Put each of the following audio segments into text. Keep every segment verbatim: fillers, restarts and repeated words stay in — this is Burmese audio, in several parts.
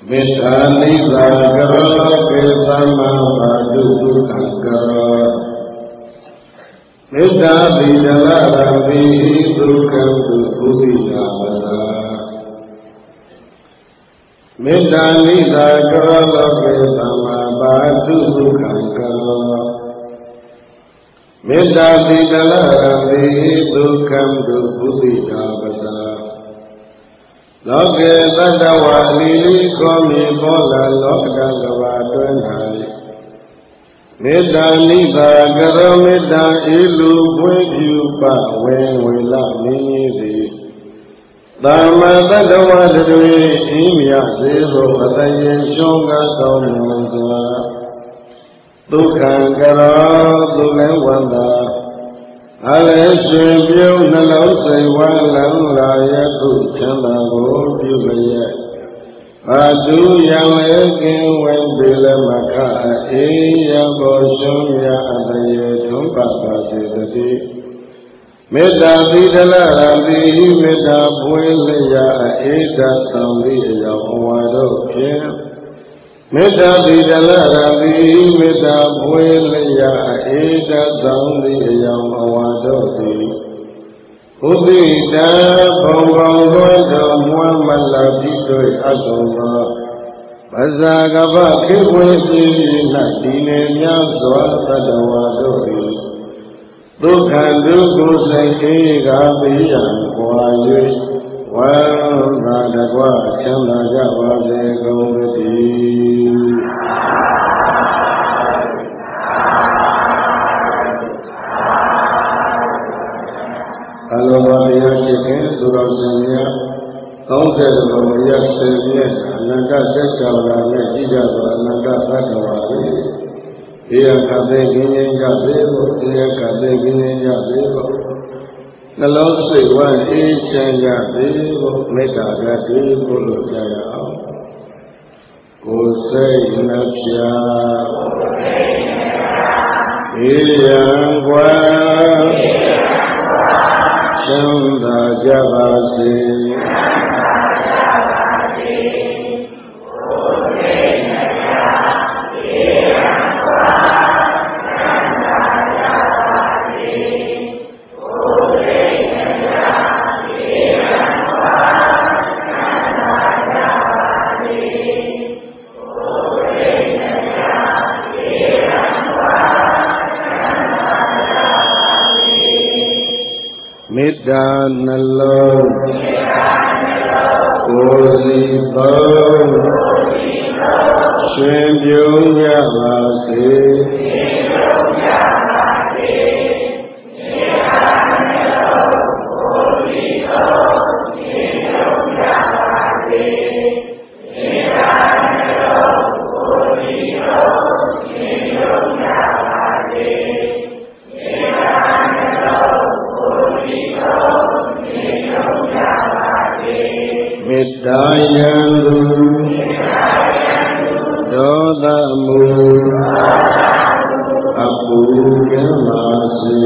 မေတ္တာနိစ္စကရောကေသမ္မာဘာဒုက္ခကရောမေတ္တာတိဒလရတိဒုက္ခတုသုတိယာဝတာမေတ္တာနိစ္စကရောကေသမ္မာဘာဒုက္ခကရောမေတ္တာတိဒလရတိဒုက္ခတုသုတိယာဝတာလောကေတတ္တဝါလီလီကောမီဘောလာလောကကဘာတွင်၌မေတ္တာနိဗ္ဗာကရောမေတ္တာဤလူပွင့်ပြုပဝေဝေလမင်းကြီးသည်သမ္မာတတ္တဝါတွေဤမြတ်စေသောအတယင်ရှောကကောင်းမွန်စွာဒုက္ခကရောသူလည်းဝန္တာအလည်းရှင်ပြုံးနှလုံးစိတ်ဝမ်းလန်းလာရခုချမ်းသာကိုပြုလျက်အာတုယံလေကင်းဝဲပေလမခအေးရဘောရှုံးရအတရေထုံးပါပါစေတည်းမေတ္တာတိဒလရာတိမေတ္တာပွေလျာအေးသာဆောင်သည့်အယောင်ဝါတို့ဖြင့်မေတ္တာတိဒလရာတိမေတ္တာပွေလျာအေးသာဆောင်သည့်အယောင်ဝါတို့သည်ဘုဒ္ဓိတံဘုံဘုံသောတော်မွမ်းမလတိတို့အထုံသောပဇာကပခေဝေစီ၌ဒီနေမြတ်စွာသတ္တဝါတို့သည်ဒုက္ခဒုက္ခစိတ်အေကပိယံကွာ၍ဝမ်းသာတကွချမ်းသာကြပါစေကုန်သတည်းအလောဘတရားရှိခင်သူတော်စင်များသုံးဆယ်ဘုံရစေမြတ်အနန္တစက္ကလာနဲ့ကြည်ကြသောအနန္တသတ္တဝါတွေဒီယခသေကင်းခြင်းကြစေဖို့ဒီယခသေကင်းခြင်းကြစေဖို့နှလုံးစိတ်ဝမ်းအေးချမ်းကြစေဖို့မေတ္တာကတည်းကိုလို့ကြရအောင်ကိုယ်စိတ်နှပြအေးရန်ကွာချမ်းသာကြပါစေမေတ္တာနှလုံးကိုယ်စီပေါင်းရှင်ပြုံးကြပါစေမေတ္တာယံဒေါသမူအပူကံပါစေ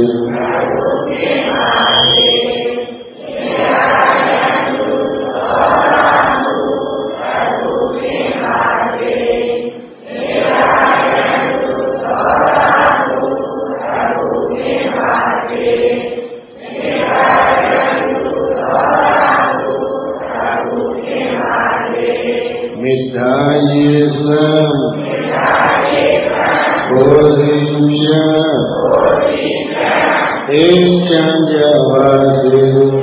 မေတ္တာယေသံကိုယ်စီဖြာအေးချမ်းကြပါစေ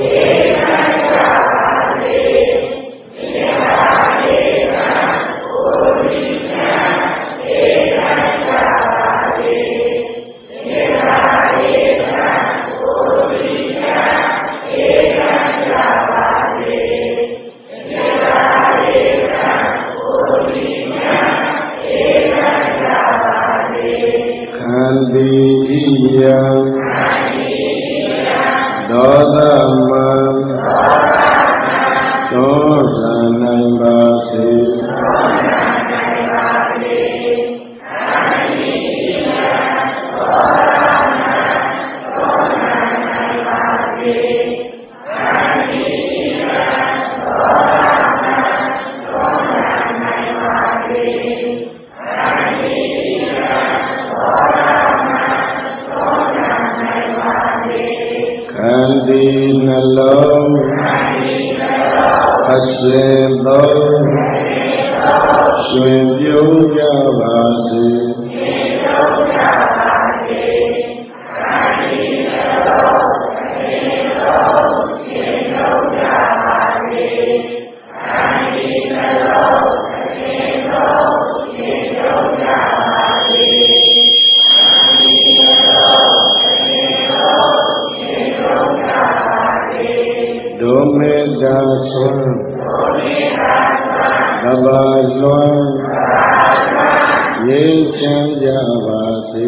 ဒေါသမံသောဇာနိုင်ပါစေင်သောရွှင်ပြုံးကြပါစေဒုမေတ္တာဆွမ်းသဘာလွမ်းငြိမ်းချမ်းကြပါစေ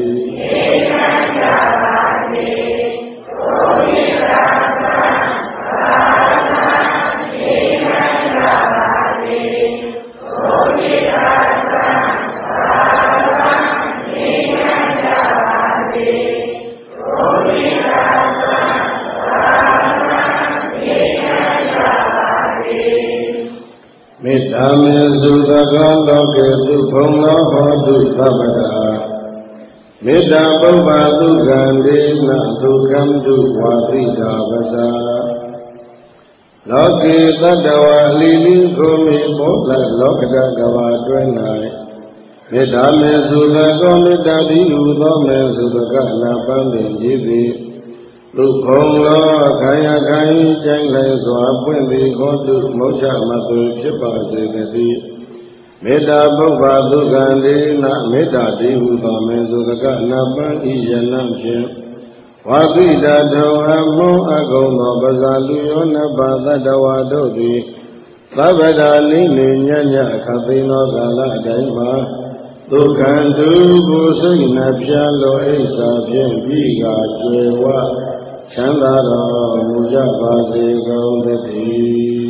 မေတ္တာမေစုသကလောကေတုဘုံလောဟောတုသဗ္ဗတာမေတ္တာပုဗ္ဗသုကံဒေနဒုက္ခံတုဝါတိတာပဇာလောကေတတ္တဝါလီလီကိုမေဘောဓလောကတကဘာတွင်၌မေတ္တာမေစုသကောမေတ္တာတိဟုသောမေစုသကနာပန်းပင်ကြည်သည်သုခုံလောခာယခာယကျိုင်းလဲစွာပွင့်သည်ဟောတုမௌချမသွေဖြစ်ပါစေတည်းမေတ္တာပုဗ္ဗသုကံဒေနမေတ္တာတိဟုသောမေစုသကနာပန်းဤယနံဖြင့်ဝါတိတတောအမုံအကုံသောပဇာလူယောနပါတတဝါတို့သည်သဗ္ဗတာနိနေညညအခသိသောကာလအတိုင်းမှာဒုက္ခံတုကိုစိတ်နှပြလောအိစ္ဆာဖြင့်ပြီးကကျွယ်ဝချမ်းသာတော်မူကြပါစေကုန်သတည်း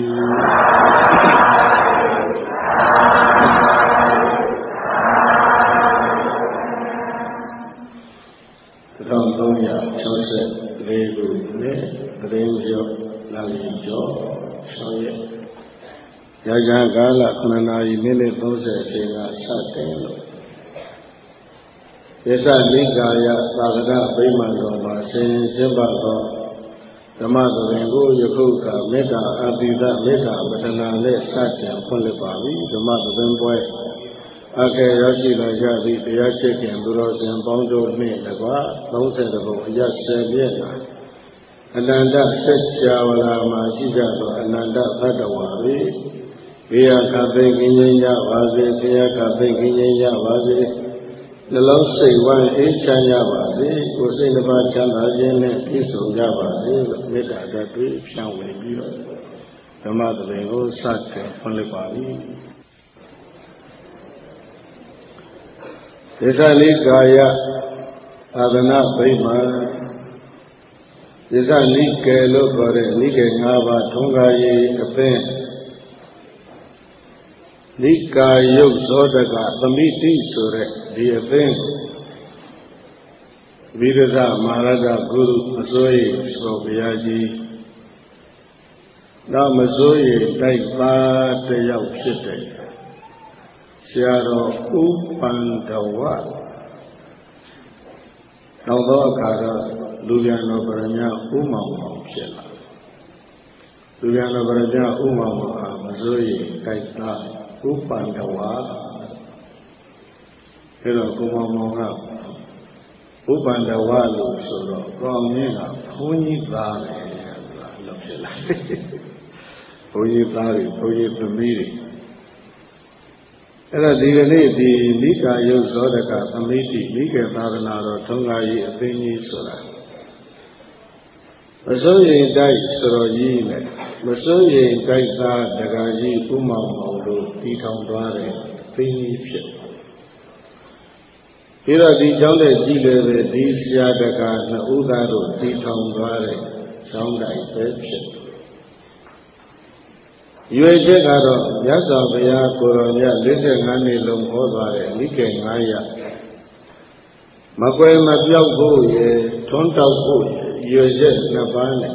သောသုံးရာ၆၄ခုနဲ့တရင်ကျော်လာလီကျော်ဆောင်ရက်ရကြကာလခုနှစ်နာရီမိနစ်သုံးဆယ်အချိန်ကစတင်လို့ဒေသလိကာယသာသနာဗိမာန်တော်မှာဆင်ကျင်းပသောဓမ္မသဘင်ကိုယခုကမေတ္တာအတိဒမေတ္တာပတနာနဲ့စတင်ဖွင့်လှစ်ပါပြီဓမ္မသဘင်ပွဲအခေရောက်ရှိလာကြသည့်တရားချစ်ခင်သူတော်စင်ပေါင်းတို့နှင့်တကွသုံးဆယ်ဘုံအရဆယ်ပြည့်လာအနန္တဆက်ချဝလာမှာရှိကြသောအနန္တသတ္တဝါတွေဘေးအခသိကင်းခြင်းရပါစေဆရာခသိကင်းခြင်းရပါစေနှလုံးစိတ်ဝမ်းအေးချမ်းကြပါစေကိုယ်စိတ်တစ်ပါးချမ်းသာခြင်းနဲ့ပြည့်စုံကြပါစေလို့မေတ္တာတော်တွေဖြန့်ဝေပြီးတော့ဓမ္မသဘင်ကိုစတင်ဖွင့်လှစ်ပါပြီဒေသလိကာယသာသနာဗိမာန်ဒေသလိကေလို့ခေါ်တဲ့လိကေ၅ပါးထုံးကားရေးအပင်လိကာယုတ်သောတကသမိတိဆိုတဲ့ဒီအပင်ဝိရဇမဟာရဂုရုအစိုးရဆိုဘုရားကြီးနောက်မစိုးရတိုက်ပါတယောက်ဖြစ်တဲ့ဆရာတော်ဥပန္ဒဝနောက်သောအခါတော့လူပြန်တော်ဗရမဥမောင်မောင်ဖြစ်လာလူပြန်တော်ဗရမဥမောင်မောင်ဟာမစိုးရတိုက်ပါဥပန္ဒဝအဲတော့ကိုမောင်မောင်ကဥပန္ဒဝလို့ဆိုတော့ကောင်းကြီးကဘုန်းကြီးသားတယ်လို့ဖြစ်လာဘုန်းကြီးသားတွေဘုန်းကြီးသမီးတွေအဲ့တော့ဒီကနေ့ဒီမိကာယုတ်ဇောတကသမိတိမိကေသာသနာတော်ထုံးကားကြီးအသိကြီးဆိုတာမစိုးရင်တိုက်ဆိုတော်ကြီးနဲ့မစိုးရင်တိုက်သားတက္ကကြီးဥမောင်မောင်တို့တည်ထောင်သွားတဲ့သိကြီးဖြစ်ပြီးတော့ဒီကျောင်းတဲ့ကြည်လည်းပဲဒီဆရာတက္ကနှစ်ဦးသားတို့တည်ထောင်သွားတဲ့ကျောင်းတိုင်ပဲဖြစ်ရွေချက်ကတော့မြတ်စွာဘုရားကိုရောမြတ်၄၅နှစ်လုံးဟောသွားတဲ့မိကေ၅ရာမကွယ်မပြောက်ဖို့ရယ်ထွန်းတောက်ဖို့ရွေချက်နှစ်ပါးနဲ့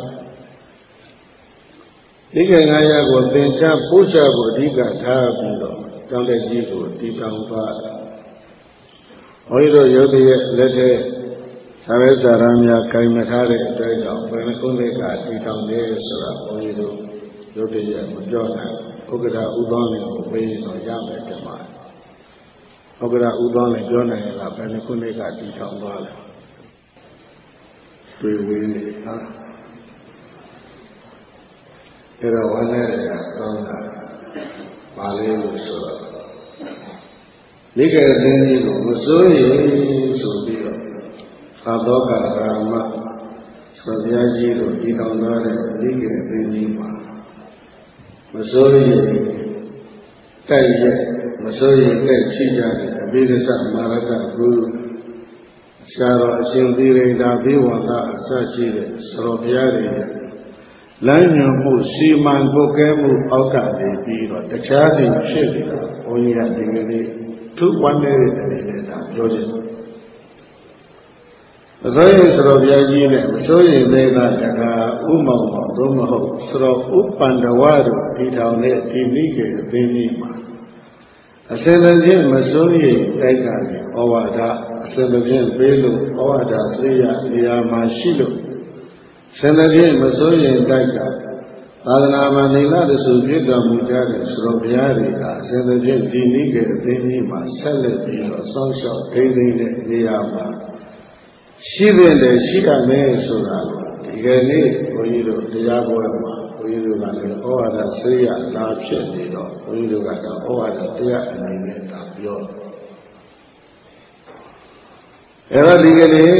မိကေ၅ရာကိုသင်္ချပို့ချဖို့အဓိကထားပြီးတော့ကျောင်းတဲ့ကြီးကိုတည်ထောင်သွားတယ်။ဘုန်းကြီးတို့ရုပ်တရက်လက်ထက်သာဝေစာရများခိုင်မထားတဲ့အတွက်ကြောင့်ဘယ်နှခုနှစ်ကတည်ထောင်တယ်ဆိုတာဘုန်းကြီးတို့ရုပ်တရက်မပြောနိုင်ဘုဥက္ကဋ္ဌဥသောနဲ့ကိုပေးတော့ရမယ်တမန်ဥက္ကဋ္ဌဥသောနဲ့ပြောနိုင်လားဘယ်နှစ်ခုနှစ်ကတည်ထောင်သွားလဲတွေ့ဝေးနေဟာအဲ့တော့ဝမ်းနဲ့ရကောင်းတာပါလေးလို့ဆိုတော့မိဂေအသင်းကြီးကိုမစိုးရင်ဆိုပြီးတော့အာသောကရာမဆိုဘုရားကြီးတို့တည်ထောင်သွားတဲ့မိဂေအသင်းကြီးမှာမစိုးရင်တိုက်ရက်မစိုးရင်တိုက်ရှိကြတဲ့အဘိဓစ္စမာရကဂုဆရာတော်အရှင်သီရိတာဘိဝန္တအစရှိတဲ့ဆရာတော်ဘုရားတွေလမ်းညွှန်မှုစီမံကုတ်ကဲမှုအောက်ကနေပြီးတော့တခြားစီဖြစ်နေတာဘုန်းကြီးကဒီကနေ့သူ့ဝမ်းနေတဲ့အနေနဲ့ဒါပြောချင်တယ်မစိုးရင်ဆရာတော်ဘုရားကြီးနဲ့မစိုးရင်သေးတာတကားဥမောင်တော်သို့မဟုတ်ဆရာတော်ဥပန္ဒဝတို့ဒီထောင်တဲ့ဒီမိကေအသင်းကြီးမှာအစင်လည်းမစိုးရင်တိုက်တာဩဝါဒအစင်လည်းပေးလို့ဩဝါဒစေရနေရာမှာရှိလို့စင်လည်းမစိုးရင်တိုက်တာသာသနာ့မှာနေလာတဆူပြည့်တော်မူကြတဲ့ဆရာတော်ဘုရားတွေကအစင်လည်းဒီမိကေအသင်းကြီးမှာဆက်လက်ပြီးတော့စောင့်ရှောက်ထိန်းသိမ်းတဲ့နေရာမှာရှိတဲ့လေရှိရမယ်ဆိုတာဒီကနေ့ဘုန်းကြီးတို့တရားပွဲမှာဘုန်းကြီးတို့ကလည်းဩဝါဒစေရလာဖြစ်နေတော့ဘုန်းကြီးတို့ကတော့ဩဝါဒတရားအနေနဲ့ဒါပြောအဲ့တော့ဒီကနေ့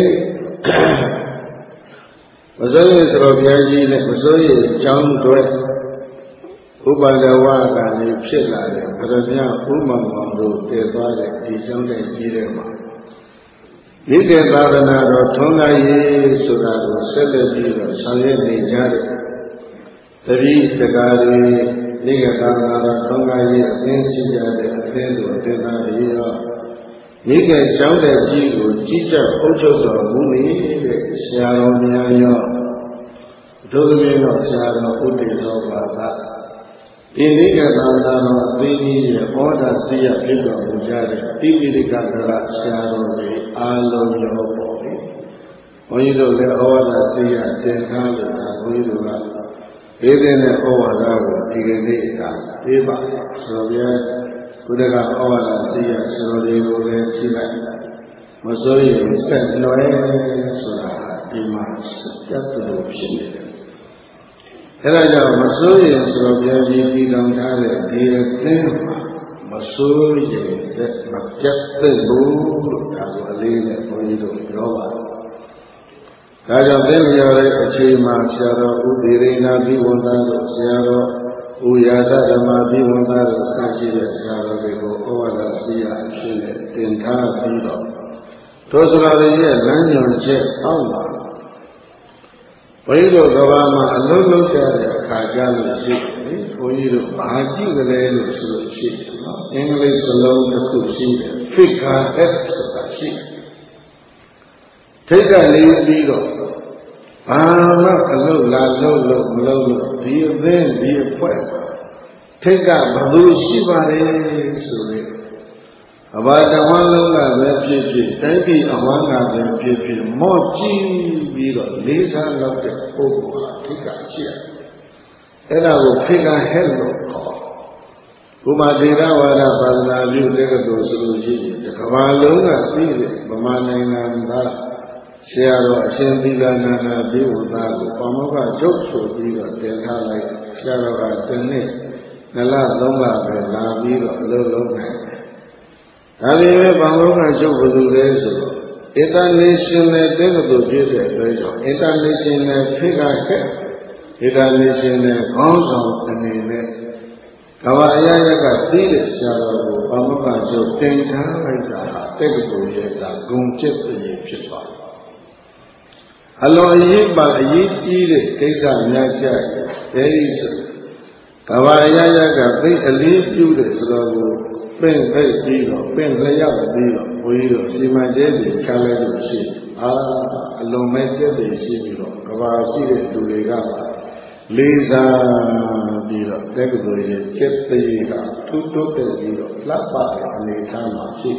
မစိုးရိမ်ဆရာဘုရားကြီးနဲ့မစိုးရိမ်ကျောင်းတွေဥပဒဝကနေဖြစ်လာတဲ့ဗရမယဥမ္မာမောင်တို့တည်သွားတဲ့ဒီကျောင်းတဲ့ကြီးတဲ့မှာမိဂေသာသနာတော်ထွန်းကားရေးဆိုတာကိုဆက်လက်ပြီးတော့ဆောင်ရွက်နေကြတဲ့တတိတကားတွေမိဂေသာသနာတော်ထွန်းကားရေးအသင်းရှိကြတဲ့အသင်းတို့တင်သားတွေရောမိဂေကျောင်းတဲ့ကြီးကိုကြီးကြပ်အုပ်ချုပ်တော်မူနေတဲ့ဆရာတော်များရောဒုသမီးတော်ဆရာတော်ဥဒေသောပါကဒီမိဂေသာသနာတော်အသင်းကြီးရဲ့ဩဒါစိယဖြစ်တော်မူကြတဲ့တိပိဋကသရဆရာတော်တွေအားလုံးရောပေါ့လေဘုန်းကြီးတို့လည်းဩဝါဒစိယတင်ထားလို့ဒါဘုန်းကြီးတို့ကပေးတဲ့ဩဝါဒကိုဒီကနေ့ကပေးပါဆိုတော့ဗျာဘုရားကဩဝါဒစိယဆိုတော်တွေကိုလည်းကြည့်လိုက်မစိုးရင်ဆက်နွယ်ဆိုတာဒီမှာပြတ်လို့ဖြစ်နေတယ်အဲဒါကြောင့်မစိုးရင်ဆိုတော့ဗျာကြီးပြီးတောင်းထားတဲ့ဒီအသင်းမှာမစိုးရင်ဆက်မပြတ်တဲ့ဘူးလို့ဒါကိုအလေးနဲ့ဘုန်းကြီးတို့ပြောပါတယ်။ဒါကြောင့်သိလျော်တဲ့အချိန်မှာဆရာတော်ဥဒေရိနာဘိဝန္တတို့ဆရာတော်ဥယာသဓမ္မဘိဝန္တတို့စရှိတဲ့ဆရာတော်တွေကိုဩဝါဒစိယအဖြစ်နဲ့တင်ထားပြီးတော့ထိုဆရာတော်ရဲ့လမ်းညွှန်ချက်အောက်မှာဘုန်းကြီးတို့ကဘာမှအလုံးလုံးကြတဲ့အခါကြလို့ရှိတယ်ဘုန်းကြီးတို့ဘာကြည့်ကြလဲလို့ဆိုလို့ရှိတယ်နော်အင်္ဂလိပ်စလုံးတစ်ခုရှိတယ် figure head ဆိုတာရှိတယ်ထိတ်ကလေးပြီးတော့ဘာမှအလုံးလာလုံးလုံးမလုံးလို့ဒီအသင်းဒီအဖွဲထိတ်ကဘသူရှိပါလဲဆိုရင်အဘာတဝမ်းလုံးကပဲဖြစ်ဖြစ်တိုင်းပြည်အဝမ်းကပဲဖြစ်ဖြစ်မော့ကြည့်ပြီးတော့လေးစားလောက်တဲ့ပုဂ္ဂိုလ်ဟာထိတ်ကရှိတယ်အဲ့ဒါကို figure head လို့ခေါ်ဘုမာသေရဝါဒသာသနာပြုတက္ကသိုလ်ဆိုလို့ရှိရင်ကမ္ဘာလုံးကသိတဲ့ဗမာနိုင်ငံသားဆရာတော်အရှင်သီလနာနာဘိဝန္တကိုပမောက္ခချုပ်ဆိုပြီးတော့တင်ထားလိုက်ဆရာတော်ကတနေ့နှစ်လသုံးလပဲလာပြီးတော့အလုပ်လုပ်နိုင်တယ်။ဒါပေမဲ့ပမောက္ခချုပ်ဘယ်သူလဲဆိုတော့ international တက္ကသိုလ်ဖြစ်တဲ့အတွက်ကြောင့် international figure head international ခေါင်းဆောင်အနေနဲ့ကဘာအရာရကသိတဲ့ဆရာတော်ကိုပမောက္ခချုပ်တင်ထားလိုက်တာဟာတက္ကသိုလ်ရဲ့ဒါဂုဏ်ဖြစ်တဲ့ဖြစ်သွားတယ်အလွန်အရေးပါအရေးကြီးတဲ့ကိစ္စများကြတယ်အဲဒီဆိုကဘာအရာရကသိအလေးပြုတဲ့ဆိုတော့ကိုပင့်ဖိတ်ပြီးတော့ပင့်လျောက်ပြီးတော့ဘုန်းကြီးတို့စီမံကျဲတွေချလိုက်လို့ရှိအာအလွန်မဲ့ကျက်တွေရှိပြီးတော့ကဘာရှိတဲ့လူတွေကလေးစားပြီးတော့တက္ကသိုလ်ရဲ့ကျက်သေးကထူးတိုးတက်ပြီးတော့လှပတဲ့အနေအထားမှာရှိ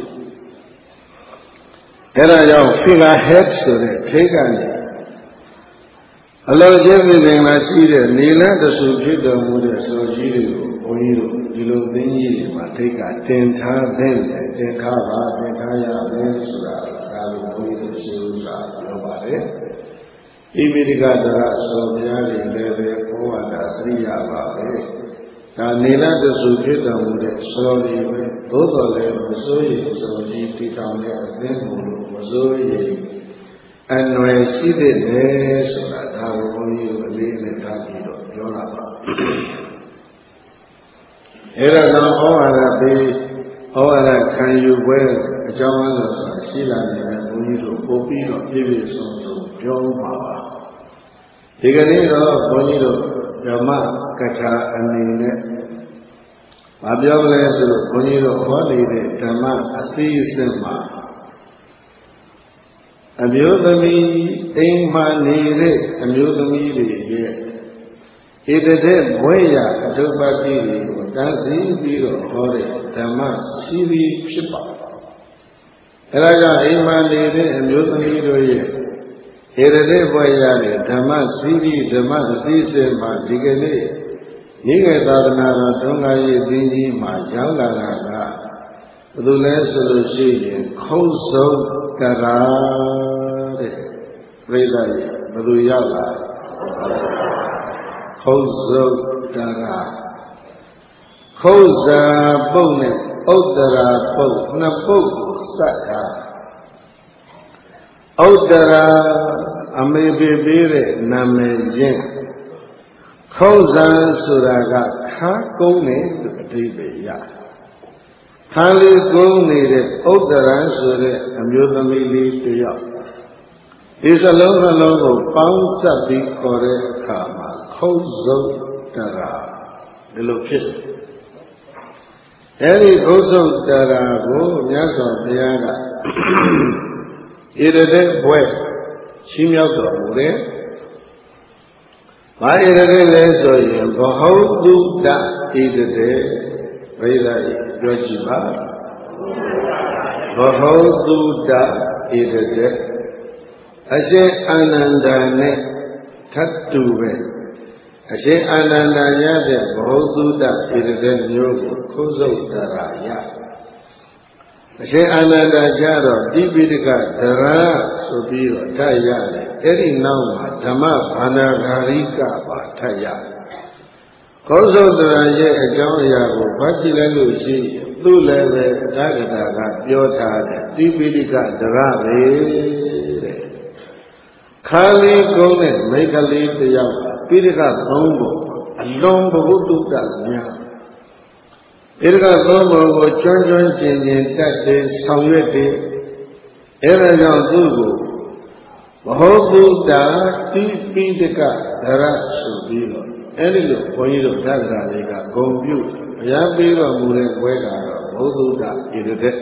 တယ်အဲဒါကြောင့် figure head ဆိုတဲ့ထိတ်ကနေအလောကျင်းပင်လာရှိတဲ့နေလတဆူဖြစ်တော်မူတဲ့ဆိုကြီးတွေကိုဘုန်းကြီးတို့ဒီလိုသိကြီးတွေမှာထိတ်ကတင်ထားတဲ့တင်ထားပါတင်ထားရမယ်ဆိုတာဒါလိုဘုန်းကြီးတို့ရှင်းဥစွာပြောပါတယ်ဣမိတိကတရအစောဘုရားတွေလည်းပဲဘုရားတာစရိယပါပဲဒါနေလတဆူဖြစ်တော်မူတဲ့စောရီပဲသို့တော်လည်းမစိုးရိမ်စောကြီးတည်ထောင်တဲ့အသင်းကိုမစိုးရိမ်အနွယ်ရှိတဲ့လေဆိုတာဒါကိုဘုန်းကြီးတို့အလေးနဲ့ထားပြီးတော့ပြောတာပါအဲ့ဒါကြောင့်ဩဝါဒပေးဩဝါဒခံယူပွဲအကြောင်းအရာဆိုတာရှိလာနေတဲ့ဘုန်းကြီးတို့ပို့ပြီးတော့ပြည့်ပြည့်စုံစုံပြောပါပါဒီကနေ့တော့ဘုန်းကြီးတို့ဓမ္မကထာအနေနဲ့မပြောလဲဆိုလို့ဘုန်းကြီးတို့ဟောနေတဲ့ဓမ္မအစီအစဉ်မှာအမျိုးသမီးအိမ်မှာနေတဲ့အမျိုးသမီးတွေရဲ့ဣတတဲ့ဘွဲရအထုပ္ပတိတွေကိုတန်းစီပြီးတော့ဟောတဲ့ဓမ္မစီရီဖြစ်ပါအဲဒါကြောင့်အိမ်မှာနေတဲ့အမျိုးသမီးတို့ရဲ့ဣတတဲ့ဘွဲရတဲ့ဓမ္မစီရီဓမ္မအစီအစဉ်မှာဒီကနေ့နိဂေသာသနာတော်တွန်းကားရေးသင်ကြီးမှာရောက်လာတာကဘယ်သူလဲဆိုလို့ရှိရင်ခုံးစုံကရာတဲ့ပြိဿရဲ့ဘယ်သူရောက်လာခုံးစုံကရာခုံးစာပုတ်နဲ့ဥဒ္ဒရာပုတ်နှစ်ပုတ်ကိုစက်တာဥဒ္ဒရာအမေပေပေးတဲ့နာမည်ရင်းခုံးစာဆိုတာကခါကုန်းနဲ့အဓိပ္ပာယ်ရခါလေးကုန်းနေတဲ့ဥဒ္ဒရာဆိုတဲ့အမျိုးသမီးလေးတယောက်ဒီစလုံးနှလုံးကိုပေါင်းစပ်ပြီးခေါ်တဲ့အခါမှာခုံးစုံတရာဒီလိုဖြစ်အဲဒီခုံးစုံတရာကိုမြတ်စွာဘုရားကဣရတဲ့ဘွဲ့ချီးမြှောက်တော်မူတယ်ဘာဣရတဲ့လဲဆိုရင်ဘဟုတုတ္တဣရတဲ့ဘိဓာပြောကြည့်ပါဘဟုတုတ္တဣရတဲ့အရှင်အာနန္ဒာနဲ့ထပ်တူပဲအရှင်အာနန္ဒာရတဲ့ဘဟုတုတ္တဣရတဲ့မျိုးကိုခုံးစုပ်တရာရအရှင်အာနန္ဒာကြတော့တိပိဋကဒရာဆိုပြီးတော့ထပ်ရတယ်အဲ့ဒီနောက်မှာဓမ္မဘာနာဂာရိကပါထပ်ရခုံးစုပ်တရာရဲ့အကြောင်းအရာကိုဖတ်ကြည့်လိုက်လို့ရှိရင်သူ့လည်းပဲအဂဂတာကပြောထားတယ်တိပိဋကဒရာပဲတဲ့ခါလေးကုန်းတဲ့မိခလေးတယောက်ပိဋကသုံးပုံအလွန်ဘုဒ္ဓတများပိဋကသုံးပုံကိုကျွမ်းကျွမ်းကျင်ကျင်တတ်တဲ့ဆောင်ရွက်တဲ့အဲဒါကြောင့်သူ့ကိုဘဟုတုတ္တတိပိဋကဒရဆိုပြီးတော့အဲဒီလိုဘုန်းကြီးတို့ဓာတ်ကရာလေးကဂုံပြုဘုရားပေးတော်မူတဲ့ဘွဲကတော့ဘုဒ္ဓတ္တဣရတဲ့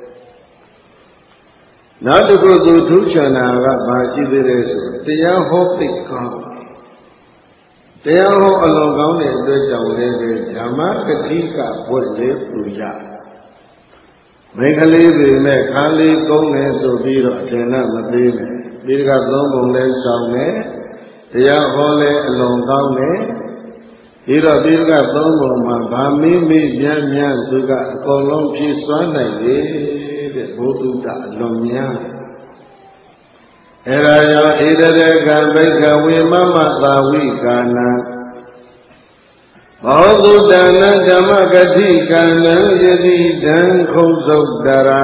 နောက်တစ်ခုသူထူးချွန်တာကဘာရှိသေးလဲဆိုတရားဟောသိကောင်းတရားဟောအလွန်ကောင်းတဲ့အတွက်ကြောင့်လည်းပဲဓမ္မကတိကဘွဲ့လေးပူရမိန်းကလေးတွေနဲ့ခါလေးကုန်းနေဆိုပြီးတော့အထင်နဲ့မသေးနဲ့ပိဋကသုံးပုံလဲဆောင်တယ်တရားဟောလဲအလွန်ကောင်းတယ်ဒီတော့ပိဋကသုံးပုံမှာဗာမိမိပြန်ပြန်သူကအကုန်လုံးဖြည့်စွမ်းနိုင်လေတဲ့ဘုဒ္ဓတအလွန်များအဲဒါကြောင့်ဣတရေကဘိကဝေမမသာဝိကာနံဘောဓုတနဓမ္မဂတိကံနံယတိတံခုံးစုတ်တရာ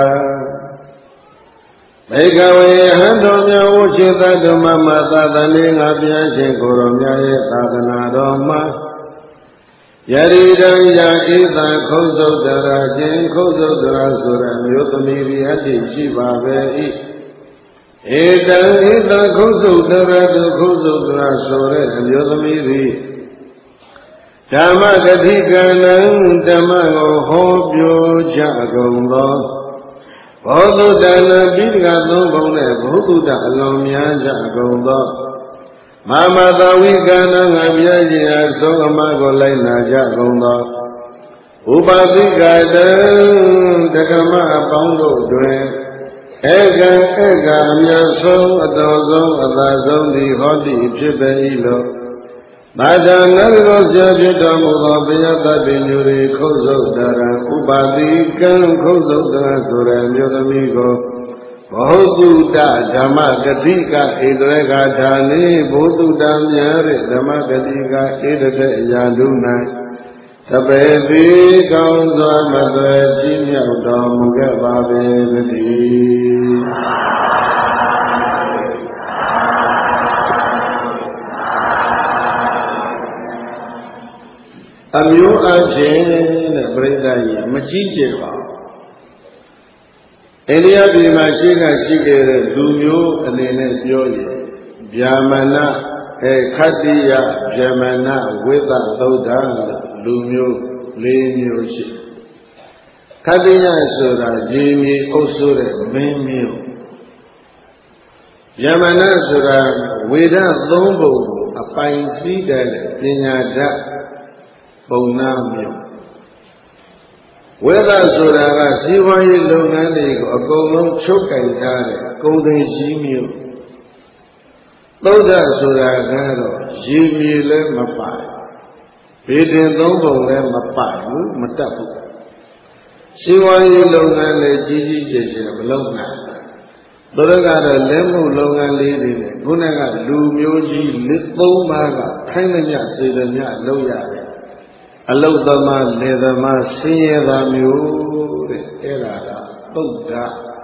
ဘိကဝေဟံတော်မြတ်ဝချေတဓမ္မမသာသနေငါပြန်ရှင်ကိုရောမြတ်ရဲ့သာသနာတော်မှာယရိတံယဣသခုံးစုတ်တရာခြင်းခုံးစုတ်တရာဆိုရမျိုးသမီးရိယတိရှိပါပဲ၏ဧတံဣသခုံးစုတ်တရာတုခုံးစုတ်တရာဆိုတဲ့အမျိုးသမီးသည်ဓမ္မဂတိကံနံဓမ္မကိုဟောပြောကြကုန်သောဘောဓုတနံပိဋကသုံးပုံနဲ့ဘုဒ္ဓတအလွန်များကြကုန်သောမမသဝိကံနံငါပြည့်ခြင်းအဆုံးအမကိုလိုက်နာကြကုန်သောဥပသိကတံတက္ကမအပေါင်းတို့တွင်ဧကံဧကအမြတ်ဆုံးအတော်ဆုံးအသာဆုံးသည်ဟောတိဖြစ်ပေ၏လို့သာဇာနရောဆရာဖြစ်တော်မူသောဘုရားသခင်မျိုးတွေခုတ်ဆုတ်တရံဥပါတိကံခုတ်ဆုတ်တရဆိုတဲ့မျိုးသမီးကိုဘောဓုတဓမ္မဂတိကဣတရကဌာနေဘောဓုတများတဲ့ဓမ္မဂတိကဣတတဲ့အရာလူ၌သဘေတိကောင်းစွာမသွဲကြီးမြောက်တော်မူခဲ့ပါပေသတည်းအမျိုးအချင်းတဲ့ပြိဿကြီးမကြည့်ကြပါဘူးအိန္ဒိယပြည်မှာရှိကရှိခဲ့တဲ့လူမျိုးအနေနဲ့ပြောရင်ဗျာမဏအဲခတ္တိယဗျာမဏဝိသသုဒ္ဓလူမျိုးလေးမျိုးရှိခတ္တိယဆိုတာရေမြေအုပ်စိုးတဲ့မင်းမျိုးဗျာမဏဆိုတာဝေဒသုံးပုံကိုအပိုင်စည်းတဲ့ပညာတတ်ပုံနာမျိုးဝေဒဆိုတာကစီးပွားရေးလုပ်ငန်းတွေကိုအကုန်လုံးချုပ်ကင်ထားတဲ့ကုန်သိရှိမျိုးသုဒ္ဓဆိုတာကတော့ရေမြေလည်းမပိုင်ဘေးတင်သုံးပုံလည်းမပိုင်ဘူးမတတ်ဘူးစီးပွားရေးလုပ်ငန်းလည်းကြီးကြီးကျယ်ကျယ်မလုပ်နိုင်သူတို့ကတော့လက်မှုလုပ်ငန်းလေးတွေနဲ့ခုနကလူမျိုးကြီးလက်သုံးပါးကခိုင်းသမျှစေသမျှလုပ်ရတယ်အလုသမားလေသမားဆင်းရဲသားမျိုးတဲ့အဲ့ဒါကသုဒ္ဓ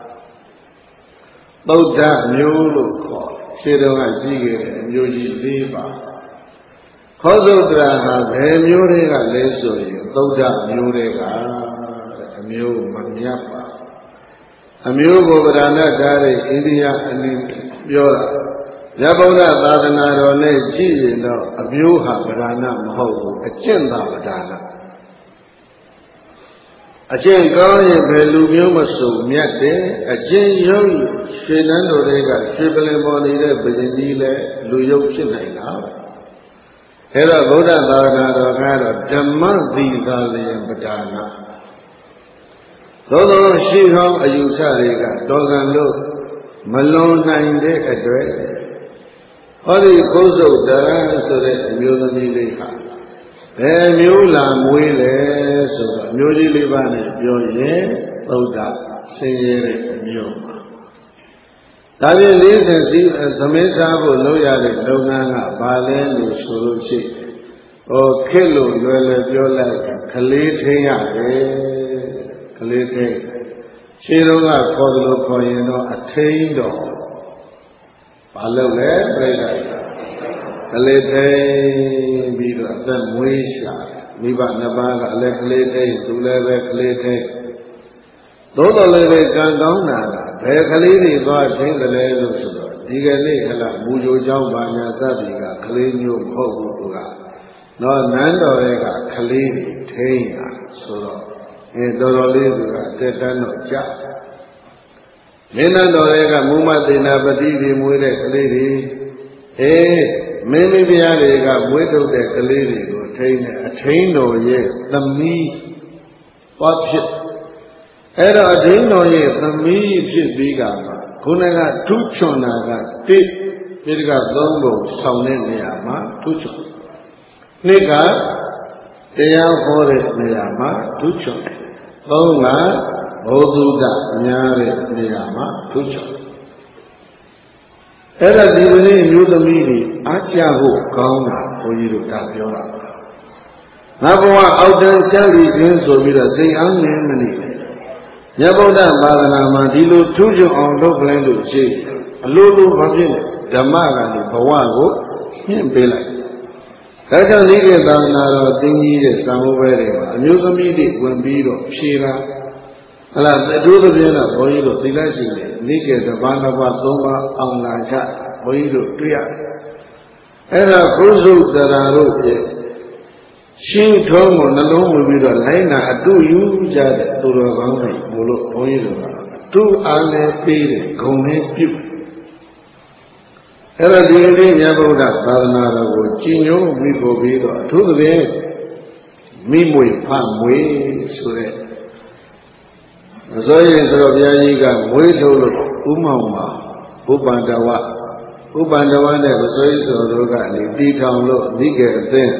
သုဒ္ဓမျိုးလို့ခေါ်ရှင်းတော့ကရှိခဲ့တဲ့အမျိုးကြီး၄ပါးခောသုတ္တရာဟာဘယ်မျိုးတွေကလဲဆိုရင်သုဒ္ဓမျိုးတွေကအမျိုးမမြတ်ပါအမျိုးကိုဗဒနာထားတဲ့အိန္ဒိယအနည်းပြောတာရဗုဒ္ဓသာသနာတော်နဲ့ကြည့်ရင်တော့အမျိုးဟာဗဒနာမဟုတ်ဘူးအကျင့်သာဗဒနာအကျင့်ကောင်းရင်ဘယ်လူမျိုးမဆိုမြတ်တယ်အကျင့်ယုံရွှေနန်းတော်တွေကရွှေပလင်ပေါ်နေတဲ့ဘုရင်ကြီးလည်းလူယုံဖြစ်နိုင်တာအဲ့တော့ဗုဒ္ဓသာသနာတော်ကတော့ဓမ္မသီသာလျင်ပဒါနာသို့သောရှိဟောင်းအယူဆတွေကတော်ကံလို့မလွန်နိုင်တဲ့အတွက်ဟောဒီခိုးစုပ်တန်းဆိုတဲ့အမျိုးသမီးလေးဟာဘယ်မျိုးလာမွေးလဲဆိုတော့မျိုးကြီးလေးပါးနဲ့ပြောရင်သုဒ္ဓဆင်းရဲတဲ့အမျိုးပါဒါပြင်လေးဆယ်စီသမင်းစားဖို့လုပ်ရတဲ့လုပ်ငန်းကဘာလဲလို့ဆိုလို့ရှိရင်ဟောခက်လို့လွယ်လွယ်ပြောလိုက်ကလေးထင်းရတယ်ကလေးထင်းရှင်းတော့ကခေါ်တယ်လို့ခေါ်ရင်တော့အထင်းတော်ဘာလို့လဲပြိဿကလေးသိပြီးတော့အသက်မွေးရှာမိဘနှစ်ပါးကအလည်းကလေးသိသူလည်းပဲကလေးသိသို့တော်လည်းပဲကံကောင်းတာကဘယ်ကလေးတွေသွားထင်းတယ်လဲလို့ဆိုတော့ဒီကနေ့ဟလာမူကြိုเจ้าဘာညာစသည်ကကလေးမျိုးမဟုတ်ဘူးသူကတော့နန်းတော်ရဲ့ကကလေးတွေထိန်းတာဆိုတော့အဲတော်တော်လေးသူကတက်တန်းတော့ကြမင်းနန်းတော်ရဲ့ကမူမသေနာပတိတွေမွေးတဲ့ကလေးတွေအေးမင်းမိဖုရားတွေကမွေးထုတ်တဲ့ကလေးတွေကိုထိန်းတယ်အထိန်းတော်ရဲ့သမီးသွားဖြစ်အဲ့တော့အထိန်းတော်ရဲ့သမီးဖြစ်ပြီးကမှခုနကထူးချွန်တာကတိပိဋကသုံးပုံဆောင်တဲ့နေရာမှာထူးချွန်နှစ်ကတရားဟောတဲ့နေရာမှာထူးချွန်သုံးကဘုသူတများတဲ့နေရာမှာထူးချွန်အဲ့ဒါဒီလိုလေးမျိုးသမီးတွေအားကြဖို့ကောင်းတာဘုန်းကြီးတို့ကပြောတာငါဘဝအောက်တန်းချမ်းသာခြင်းဆိုပြီးတော့စိတ်အားနည်းမနေနဲ့မြတ်ဗုဒ္ဓဘာသာနာမှာဒီလိုထူးချွန်အောင်လုပ်လိုက်လို့ရှိအလိုလိုဘာဖြစ်လဲဓမ္မကနေဘဝကိုမြင့်ပေးလိုက်ဒါကြောင့်ဒီကေသာနာတော်သင်ကြီးရဲ့သံဃာဘဲတွေမှာအမျိုးသမီးတွေဝင်ပြီးတော့ဖြေတာဟလာတူးသပြင်းတော့ဘုန်းကြီးတို့သီလရှင်တွေနိကေတဘာနာဘာသုံးပါအောင်လာချဘုန်းကြီးတို့တွေ့ရတယ်အဲ့ဒါကုစုတရာတို့ရဲ့ရှင်းထုံးကိုနှလုံးဝင်ပြီးတော့လိုင်းနာအတူယူကြတဲ့သူတော်ကောင်းတွေဘို့လို့ဘုန်းကြီးတို့ကအတူအားလည်းပေးတယ်ဂုံလည်းပြုအဲ့တော့ဒီနေ့မြတ်ဗုဒ္ဓသာသနာတော်ကိုကြည်ညိုပြီးပို့ပြီးတော့အထူးသဖြင့်မိမွေဖမွေဆိုတဲ့အစိုးရဆိုတော့ဘုရားကြီးကမွေးထုတ်လို့ဥမောင်မှာဥပန္တဝဥပ္ပန္နဝနဲ့ပစိုးရိဆိုတို့ကနေတီထောင်လို့မိခဲ့အသင်း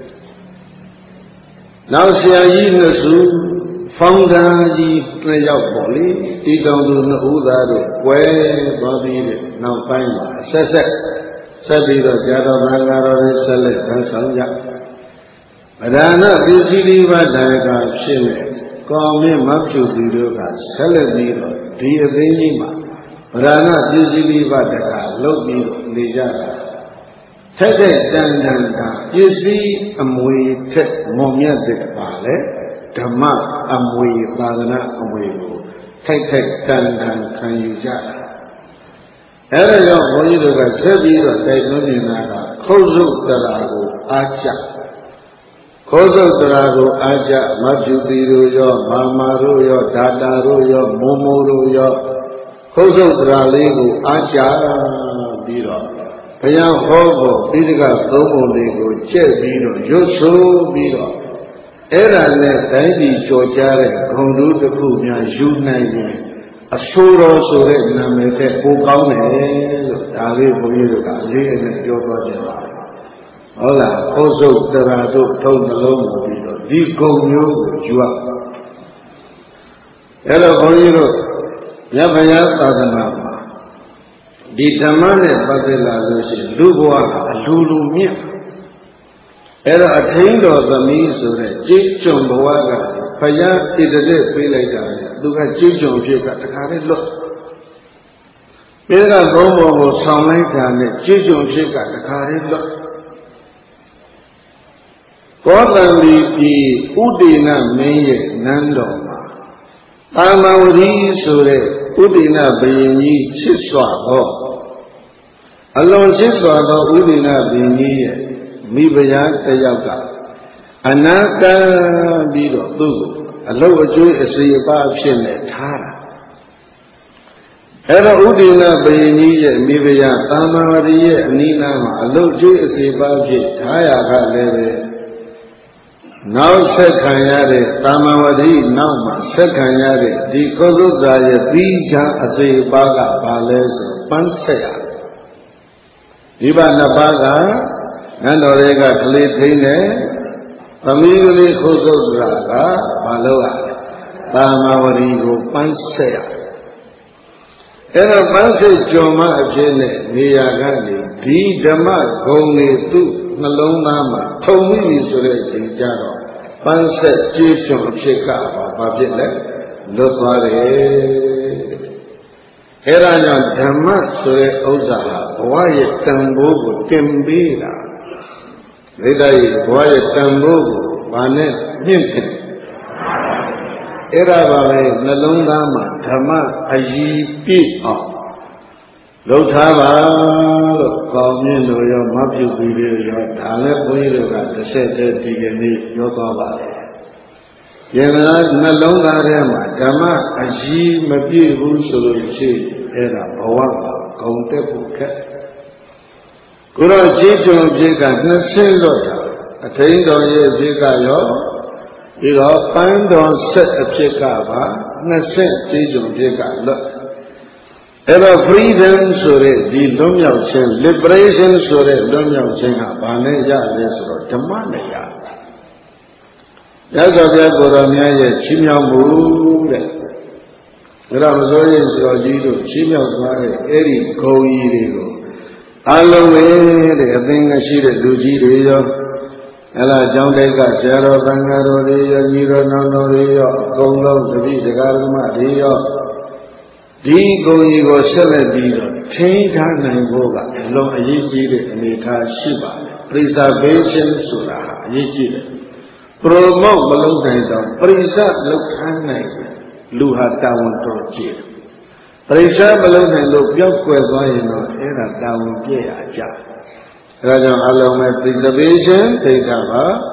နောက်ဆရာကြီးနှစ်စုဖောင်းတာကြီးတွေ့ရောက်ပေါ့လေတီထောင်သူနှစ်ဦးသားတို့ကွဲသွားပြီးတဲ့နောက်ပိုင်းမှာဆက်ဆက်ဆက်ပြီးတော့ဇာတော်ဘာသာတော်တွေဆက်လက်ဆန်းဆောင်ကြဗဒာနပစ္စည်းလေးပါးတိုင်ကဖြစ်နေကောင်းမင်းမဖြူသူတို့ကဆက်လက်ပြီးတော့ဒီအသိကြီးမှာဗဒာနပစ္စည်းလေးပါးတကလုတ်ပြီးနေကြတာထက်တဲ့တန်တန်တာပစ္စည်းအမွေထက်မွန်မြတ်တဲ့ပါလေဓမ္မအမွေသာသနာအမွေကိုထိုက်ထိုက်တန်တန်ခံယူကြတာအဲဒါကြောင့်ဘုန်းကြီးတို့ကဆက်ပြီးတော့တိုက်တွန်းနေတာကခုတ်စုတရာကိုအားကျခုတ်စုတရာကိုအားကျမဖြူတီတို့ရောမာမာတို့ရောဒါတာတို့ရောမိုးမိုးတို့ရောခုတ်စုတရာလေးကိုအားကျပြီးတော့ဘုရားဟောဖို့ပိဋကသုံးပုံလေးကိုကျက်ပြီးတော့ရွတ်ဆိုပြီးတော့အဲ့ဒါနဲ့တိုင်းပြည်ကြော်ကြားတဲ့ဂုံတူးတစ်ခုများယူနိုင်ရင်အဆိုးတော်ဆိုတဲ့နာမည်နဲ့ပိုကောင်းတယ်လို့ဒါလေးဘုန်းကြီးတို့ကအလေးအနက်ပြောသွားကြပါဟုတ်လားဟောစုတရာတို့ထုံးနှလုံးကိုပြီးတော့ဒီဂုံမျိုးကိုယူရအဲ့တော့ဘုန်းကြီးတို့မြတ်ဗျာသာသနာမှာဒီဓမ္မနဲ့ပတ်သက်လာလို့ရှိရင်လူဘဝကအလူလူမြင့်အဲ့တော့အထင်းတော်သမီးဆိုတဲ့ကြည်ကြုံဘဝကဘုရားဣတတဲ့ပေးလိုက်တာလေသူကကြည်ကြုံဖြစ်ကတခါလေးလွတ်ပြေကသုံးပုံကိုဆောင်လိုက်တာနဲ့ကြည်ကြုံဖြစ်ကတခါလေးလွတ်ကောသံဒီပြည်ဥဒေနမင်းရဲ့နန်းတော်မှာအာမဝရီဆိုတဲ့ဥဒေနဘုရင်ကြီးချစ်စွာသောအလွန်ချစ်စွာသောဥဒေနဘုရင်ကြီးရဲ့မိဖုရားတယောက်ကအနာကံပြီးတော့သူ့ကိုအလုတ်အကျွေးအစီအပါအဖြစ်နဲ့ထားတာအဲ့တော့ဥဒိနာဘုရင်ကြီးရဲ့မိဖုရားသာမဝတိရဲ့အနိနာမှာအလုတ်ကျွေးအစီအပါအဖြစ်ထားရကလည်းပဲနောက်ဆက်ခံရတဲ့သာမဝတိနောက်မှာဆက်ခံရတဲ့ဒီကုသဇာရဲ့ပြီးချာအစီအပါကဘာလဲဆိုပန်းဆက်ရဒီဘနှစ်ပါးကနန်းတော်တွေကကလေးထိန်းတယ်သမီးကလေးခိုးစုပ်တာကမလုပ်ရသာမဝရီကိုပန်းဆက်ရအဲ့တော့ပန်းဆက်ကြုံမအဖြစ်နဲ့နေရာကနေဒီဓမ္မဂုံတွေသူ့နှလုံးသားမှာထုံမိပြီဆိုတဲ့အချိန်ကျတော့ပန်းဆက်ကြေးကြုံအဖြစ်ကဘာဖြစ်လဲလွတ်သွားတယ်အဲ့ဒါကြောင့်ဓမ္မဆိုတဲ့ဥစ္စာဟာဘဝရဲ့တန်ဖိုးကိုတင်ပေးတာဒိဋ္ဌိဘဝရဲ့တန်ဖိုးကိုဘာနဲ့မြင့်တယ်အဲ့ဒါပါပဲနှလုံးသားမှာဓမ္မအည်ပြည့်အောင်လုပ်ထားပါလို့ကောင်းမြင့်လို့ရောမပြုတ်ပြီးရောဒါလည်းဘုန်းကြီးတို့ကတစ်ဆက်တည်းဒီကနေ့ပြောသွားပါတယ်ယင်လာနှလုံးသားထဲမှာဓမ္မအည်မပြည့်ဘူးဆိုလို့ရှိရင်အဲ့ဒါဘဝမှာဂုံတက်ဖို့ခက်ကိုတော့ကြည်ကြုံဖြစ်ကနှစ်ဆင်းလွတ်တာအထိန်တော်ရဲ့ဖြစ်ကရောပြီးတော့ပန်းတော်ဆက်အဖြစ်ကပါနှစ်ဆင်းကြည်ကြုံဖြစ်ကလွတ်အဲ့တော့ freedom ဆိုတဲ့ဒီလွတ်မြောက်ခြင်း liberation ဆိုတဲ့လွတ်မြောက်ခြင်းကဘာနဲ့ရလဲဆိုတော့ဓမ္မနဲ့ရရသော်ပြကိုယ်တော်များရဲ့ချီးမြှောက်မှုတဲ့ဒါတော့မစိုးရင်ဆိုတော်ကြီးတို့ချီးမြှောက်သွားတဲ့အဲ့ဒီဂုဏ်ကြီးတွေကိုအလုံးပဲတဲ့အသင်္ကရှိတဲ့လူကြီးတွေရောအလားကျောင်းတိုက်ကဆရာတော်သံဃာတော်တွေရောညီတော်နောင်တော်တွေရောအကုန်လုံးတပည့်တရားဓမ္မတွေရောဒီဂုဏ်ကြီးကိုဆက်လက်ပြီးတော့ထိန်းထားနိုင်ဖို့ကအလုံးအရေးကြီးတဲ့အနေအထားရှိပါတယ် preservation ဆိုတာအရေးကြီးတယ် promote မလုပ်နိုင်တော့ preserve လုပ်ထားနိုင်လူဟာတာဝန်တော်ကြီးတယ်ပရိစ္ဆေမလုံးနိုင်လို့ပျောက်ကွယ်သွားရင်တော့အဲ့ဒါတာဝန်ပြည့်ရကြအဲဒါကြောင့်အလုံးမဲ့ preservation ဒိဋ္ဌာပါ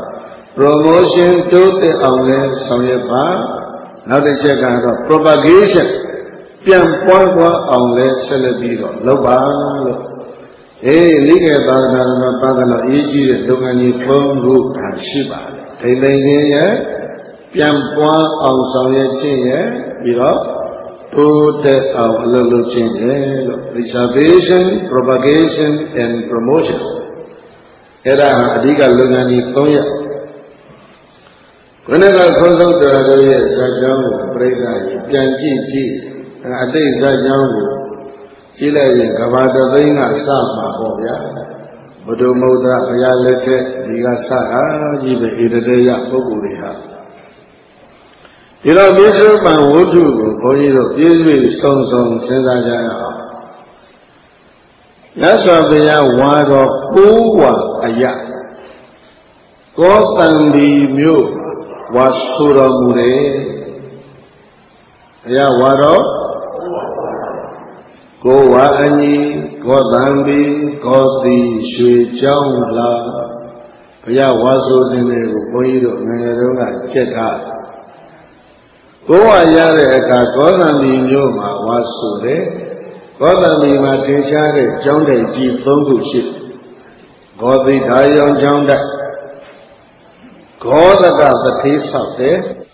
promotion တိုးတက်အောင်လဲဆောင်ရွက်ပါနောက်တစ်ချက်ကတော့ propagation ပြန်ပွားသွားအောင်လဲဆက်လက်ပြီးတော့လုပ်ပါလို့အေးလိကေသာသနာ့မှာပါကလို့အရေးကြီးတဲ့လုပ်ငန်းကြီးသုံးခုဒါရှိပါတယ်ဒိဋ္ဌိချင်းရဲ့ပြန်ပွားအောင်ဆောင်ရွက်ခြင်းရဲ့ပြီးတော့ total our little change, preservation, propagation, and promotion. Era adiga lugani toya. Whenever Koso to Adoya Sajam, Preda, Pianji Ji, Ade Sajam, Chile, Kavada Vina, Sama, Bobia, Bodomoda, Ayalete, Digasa, Jibe, Ideya, Oguriha. You know, Bishop and Wudu, Boyo, Bisbee, Song Song, Sensajaya. That's why we are one of Uwa Aya. God and the Mu was Sura Mure. Aya Wado Goa Ani, Godambi, Godi, Shui Jangla. Aya Waso in the Boyo, Nerunga, Cheta. Goa Yare, Godambi Yoma was Sure. Godambi Matisha, John de G. Tongushi. Godi Dayon John de God the taste of the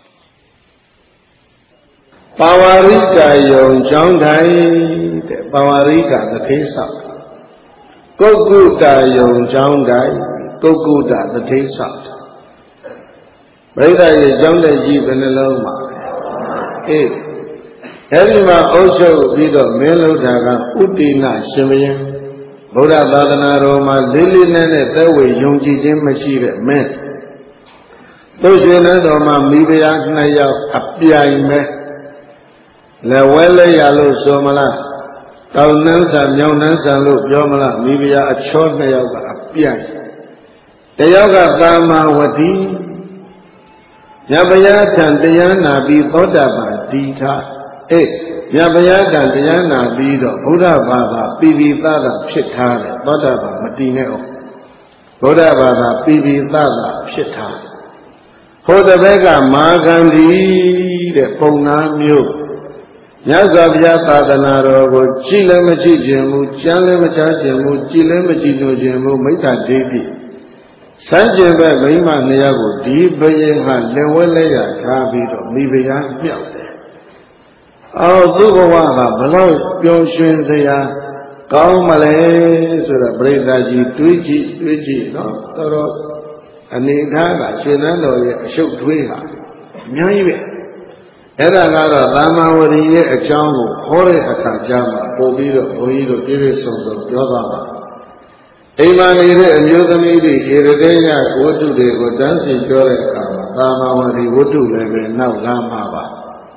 Pawarika Yon John Dai, Pawarika the taste of Goguda Yon John Dai, Goguda the taste of Brother John de G. Beneloma. Eh. Everyone also be the Melodaga Utina Shimian Buddha Badana Roma Lily Nene Tawi Yonji Jim Machine men. Those in the Roma Mibia Naya Apia me Lewele Yalo Somala Taunansa Nyanansa Loop Yomala Mibia a short Nayoga Apia. The Yoga Dama Wadi Yabaya Tandayana be Bodaba Dita. Eh, Yabaya Diana Bido, Buddha Baba, Bibi Tada, Pitale, Bodaba, Matineo, Buddha Baba, Bibi Tada, Pitale. Hoda Vega, Magandi, the Pona Mu, Yazavia Tadanaro, Chile Machijimu, Chale Machajimu, Chile Machino, Mesa Didi. Sanjeva, Mima Neago, Deep Bayanga, Lewelea, Tabido, Mibia, Bill. Oh, Zubawa, below Pyonshun, they are Kaumale, so the Breda Twitchy, Twitchy, no, Toro, and the Gaga, Chinando, Shuk Twiha, Nyai, Eragara, Dama, Wari, a Jango, Hore, a Kajama, Bobido, Oido, Iriso, Yodama. Emani, and Yodamidi, Iridea, what do they go dancing, Joreka, Dama, Wari, what do they now, Lama.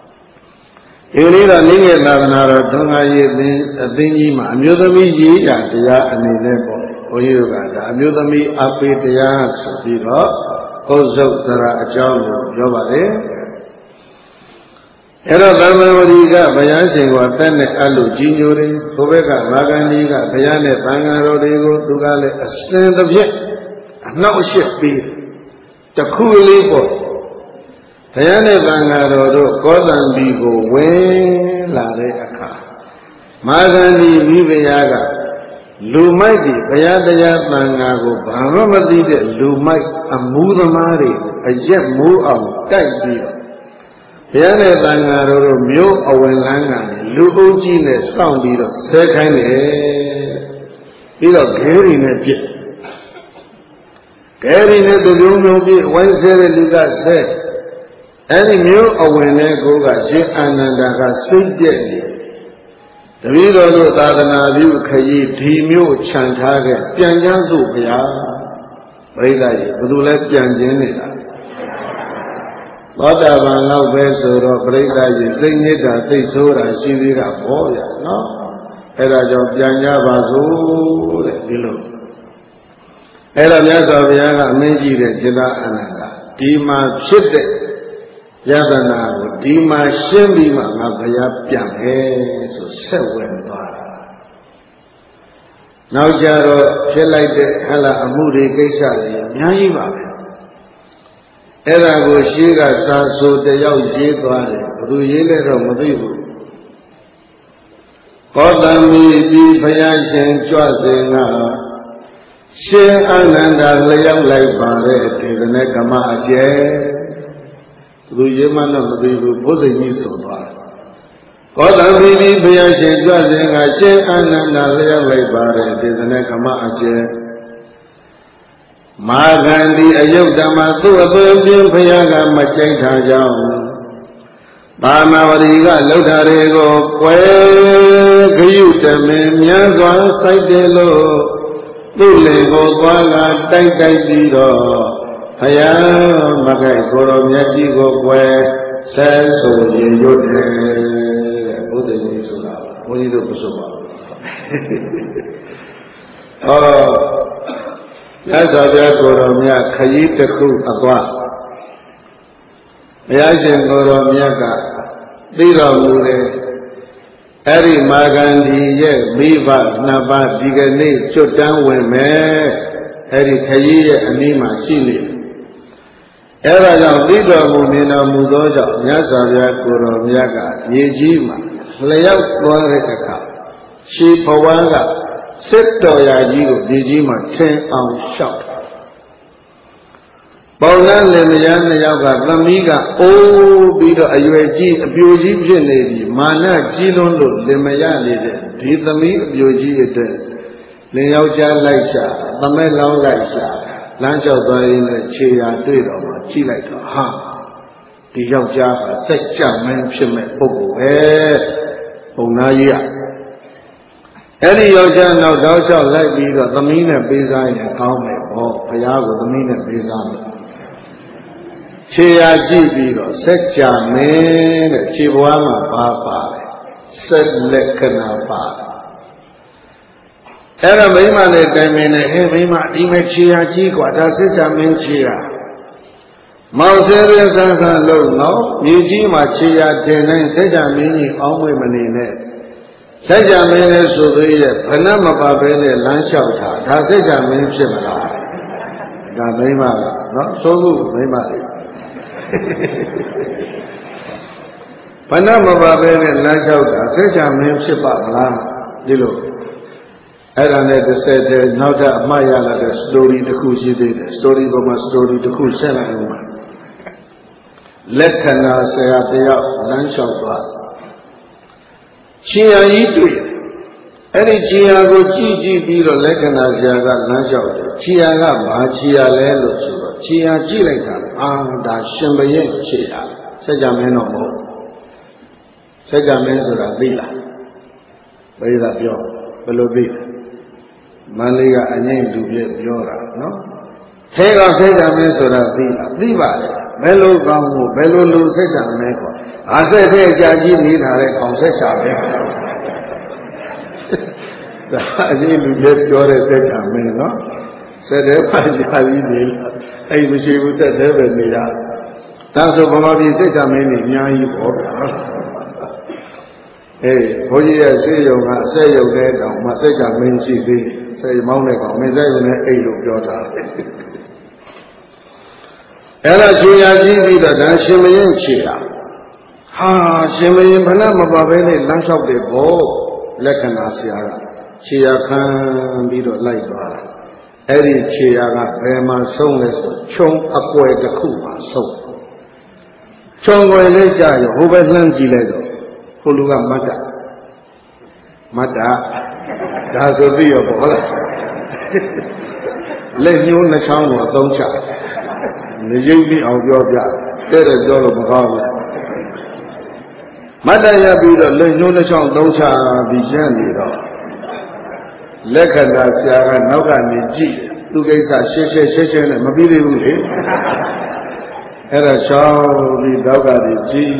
Irida Ninga Navana, Donga, Dingima, Amudami Yi, Yatia, and Nebo, Oyuga, Amudami Apitia, Sopida, Ozo, Tara, John, Jovare. Era Ramariga, Bayasin, Watane, Alu, Jinuri, Kovega, Maganiga, Bayane, Banga, Rodrigo, Tugale, a stand of yet, and now ship be the cool labor. Tayane Bangaro, Godan Bigo, when La Reaka Magani Vivayaga, Lumaiti, Payadaya Bangago, Bahamadi, Lumai, Amudamari, a jet move of Taibi. Tayane Bangaro, Mio Owenlanga, Lugojines, found it, second, Bill Gary Nepit. Gary Nepit, one said, Luga said. Any new awareness goes as Ananda Sidi. The Vido Tadana View Kayi, Timio Chantaga, Pianjanzu Pia, Breda, Budulet Pianjanita. What about now, Beso or Breda, Zinita, say so, I see the Boya, no? Era of Pianja Bazu, below. Era Yasa Viana, Meji, Jida Ananda, Tima Chit. Yadana, Dima Shembima, Mabaya Piang, so seven bar. Now Jaro, Kelite, Hala Amuri, Gesari, Yaiva. Erago Shiga Saso, the Yao Jibari, Ruyele Ramadibu. Kodami, Bi Payashin, Chwasina, She Ananda, Layam like Bare, the Nekama Ajay. Ruyemana, the Buddha Yiso. ကောသဗီတိဘုရားရှင်ကြွစဉ်ကရှင်အာနန္ဒလျောက်လိုက်ပါတဲ့ဒေသနာကမအကျယ်မာဂန္ဒီအယုတ်ဓမ္မသူ့အသွင်ပြင်းဘုရားကမကြိုက်တာကြောင့်ပါမဝရီကလှုပ်တာတွေကိုကွယ်ခရုတမင်များစွာစိုက်တယ်လို့သူ့လေကိုသွားလာတိုက်တိုက်ပြီးတော့ဘုရားမခိုက်ကိုရောမြတ်ကြီးကိုကွယ်ဆဲဆိုရင်ရွတ်တယ်တဲ့ဘုဒ္ဓကြီးဆိုတာဘုန်းကြီးတို့မဆိုပါဘူးဟောမြတ်စွာဘုရားကိုရောမြတ်ခရီးတစ်ခုအသွားဘုရားရှင်ကိုရောမြတ်ကသိတော်မူတယ်အဲ့ဒီမာဂန္ဒီရဲ့မိဘနှစ်ပါးဒီကနေ့ကျွတ်တန်းဝင်မယ်အဲ့ဒီခရီးရဲ့အနည်းမှာရှိနေတယ်အဲ့ဒါကြောင့်သိတော်မူနေတော်မူသောကြောင့်မြတ်စွာဘုရားကိုရောမြတ်ကမြေကြီးမှာလျောက်သွားတဲ့အခါရှေးဘဝကစစ်တော်ရာကြီးကိုမြေကြီးမှာထင်အောင်လျှောက်တာပေါလန်းလင်မယားနှစ်ယောက်ကသမီးကအိုးပြီးတော့အရွယ်ကြီးအပြိုကြီးဖြစ်နေပြီမာနကြီးလွန်းလို့လင်မယားနေတဲ့ဒီသမီးအပြိုကြီးအတွက်လင်ယောက်ျားလိုက်ရှာသမက်လောင်းလိုက်ရှာလမ်းလျှောက်သွားရင်းနဲ့ခြေရာတွေ့တော့မှကြည့်လိုက်တော့ဟာဒီယောက်ျားဟာစိတ်ကြမင်းဖြစ်မဲ့ပုဂ္ဂိုလ်ပဲပုံနာကြီးကအဲ့ဒီယောက်ျားနောက်တောက်လျှောက်လိုက်ပြီးတော့သမီးနဲ့ပေးစားရင်ကောင်းမယ်ဟောဘုရားကိုသမီးနဲ့ပေးစားမယ်ခြေရာကြည့်ပြီးတော့စัจ जा မင်းတဲ့ခြေဘွားမှာပါပါတယ်စက်လက္ခဏာပါတယ်အဲ့တော့မိမနဲ့တိုင်ပင်နဲ့ဟဲ့မိမဒီမဲ့ခြေရာကြီးกว่าဒါစัจ जा မင်းခြေရာမောင်ဆဲရဲဆန်းဆန်းလို့နော်မြေကြီးမှာခြေရာတင်တိုင်းစัจ जा မင်းကြီးအောင်းမွေမနေနဲ့စัจ जा မင်းလည်းဆိုသေးရဲ့ဘဏမပါဘဲနဲ့လမ်းလျှောက်တာဒါစัจ जा မင်းဖြစ်မလားဒါမိမကနော်ဆိုခုမိမလေးဘဏမပါပဲနဲ့လမ်းလျှောက်တာစိတ်ချမင်းဖြစ်ပါမလားဒီလိုအဲ့ဒါနဲ့တစ်ဆက်တည်းနောက်ထပ်အမှားရလာတဲ့ story တစ်ခုရှိသေးတယ် story ပေါ်မှာ story တစ်ခုဆက်လိုက်အောင်ပါလက္ခဏာဆရာတယောက်လမ်းလျှောက်သွားခြေရာကြီးတွေ့အဲ့ဒီခြေရာကိုကြည့်ကြည့်ပြီးတော့လက္ခဏာဆရာကလမ်းလျှောက်တယ်ခြေရာကဘာခြေရာလဲလို့ဆိုတော့ခြေရာကြည့်လိုက်တာအာဒါရှင်ဘရဲ့ခြေရာစัจ जा မင်းတော့မဟုတ်စัจ जा မင်းဆိုတာသိလားဘယ်သာပြောဘယ်လိုသိလဲမန္လေးကအငိမ့်လူပြည့်ပြောတာနော်ထဲကစัจ जा မင်းဆိုတာသိလားသိပါလေဘယ်လိုကောင်းဖို့ဘယ်လိုလူစัจ जा မင်းခေါ်အာဆက်ထဲကြာကြီးနေတာလေခေါင်းဆက်ချပဲဒါအငိမ့်လူပြည့်ပြောတဲ့စัจ जा မင်းနော်ဆက်တဲ့ဖာကြာကြီးနေလားအဲ့မရှိဘူးဆက်တဲ့ပဲနေရဒါဆိုဗမာပြည်စัจ जा မင်းကြီးအများကြီးပေါ့ဗျာအေးဘုန်းကြီးရဲ့ဆေးရုံကအဆက်ရုံတဲ့တောင်မှစัจ जा မင်းရှိသေးဆေးမောင်းတဲ့ကောင်မင်းစက်ရုံနဲ့အိတ်လို့ပြောတာအဲ့ဒါခြေရာကြည့်ပြီးတော့ဒါရှင်မင်းခြေရာဟာရှင်မင်းဘဏမပါဘဲနဲ့လမ်းလျှောက်တယ်ဗောလက္ခဏာဆရာကခြေရာခံပြီးတော့လိုက်သွားတာအဲ့ဒီခြေရာကဘယ်မှာဆုံးလဲဆိုခြုံအကွယ်တစ်ခုမှာဆုံးခြုံွယ်လေးကြရောဟိုဘက်လှမ်းကြည့်လိုက်တော့ဟိုလူကမတ်တာမတ်တာဒါဆိုသိရောပေါ့ဟုတ်လားလက်ညှိုးနှချောင်းကိုအသုံးချနေရိပ်ပြီးအောင်ပြောပြတဲ့တဲ့ပြောလို့မကောင်းဘူးမတ်တရပြီးတော့လက်ညှိုးနှချောင်းသုံးချပြီးရနေတော့လက္ခဏာဆရာကနောက်ကနေကြည့်သူကိစ္စရှင်းရှင်းရှင်းရှင်းနဲ့မပြီးသေးဘူးလေအဲ့ဒါရှောင်းပြီးနောက်ကနေကြည့်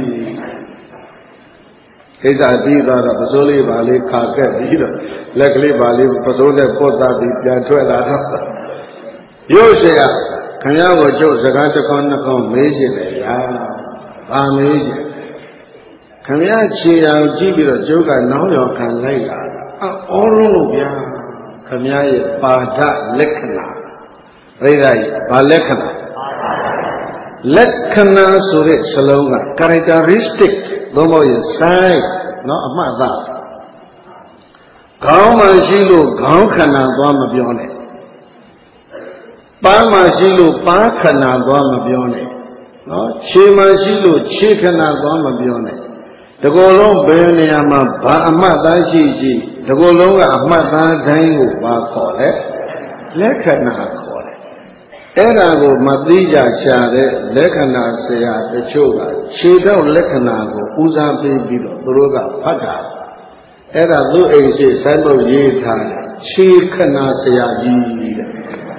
ကိစ္စပြီးသွားတော့ပစိုးလေးပါလေးခါကက်ပြီးတော့လက်ကလေးပါလေးပစိုးနဲ့ပုတ်သားပြီးပြန်ထွက်လာတော့ရုပ်ရှင်ကခင်ဗျားကိုကျုပ်စကားတစ်ခေါက်နှစ်ခေါက်မေးချင်တယ်ဗျာ။ဘာမေးချင်ခင်ဗျားခြေရာကြည့်ပြီးတော့ကျုပ်ကနောင်းရောခံလိုက်လာအော်လို့ဗျာခင်ဗျားရဲ့ပါဒလက္ခဏာပြိဿကြီးဘာလက္ခဏာလက္ခဏာဆိုတဲ့စလုံးက characteristic သို့မဟုတ်ရင် sign နော်အမှတ်သားခေါင်းမှရှိလို့ခေါင်းခန္ဓာသွားမပြောနဲ့ပန်းမှရှိလို့ပန်းခန္ဓာသွားမပြောနဲ့နော်ခြေမှရှိလို့ခြေခန္ဓာသွားမပြောနဲ့တကောလုံးဘယ်နေရာမှာဘာအမှတ်သားရှိရှိတကောလုံးကအမှတ်သားတိုင်းကိုဘာခေါ်လဲလက္ခဏာခေါ်တယ်အဲ့ဒါကိုမသိကြရှာတဲ့လက္ခဏာဆရာတချို့ကခြေတော့လက္ခဏာကိုဦးစားပေးပြီးတော့သူတို့ကဖတ်တာအဲ့ဒါသူ့အိမ်ရှိစိုင်းပုတ်ရေးထားတယ်ခြေခဏဆရာကြီးတဲ့ဩ